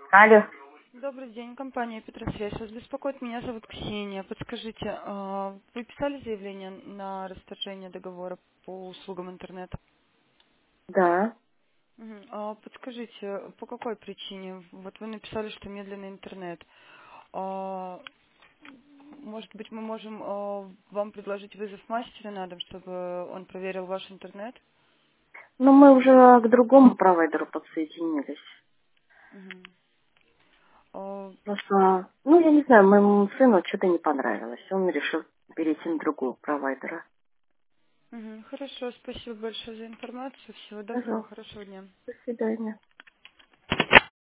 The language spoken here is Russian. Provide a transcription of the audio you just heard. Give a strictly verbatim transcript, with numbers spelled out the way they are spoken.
Алло. Добрый день, компания Петросвязь. Вас беспокоит, меня зовут Ксения. Подскажите, а, вы писали заявление на расторжение договора по услугам интернета? Да. Мгм. А подскажите, по какой причине? Вот вы написали, что медленный интернет. А, Может быть, мы можем а, вам предложить вызов мастера на дом, чтобы он проверил ваш интернет? Ну, мы уже к другому провайдеру подсоединились. Мгм. А, Просто, ну, я не знаю, моему сыну что-то не понравилось. Он решил перейти на другого провайдера. мгм. Хорошо, спасибо большое за информацию. Всего доброго, Пожалуйста. хорошего дня. До свидания.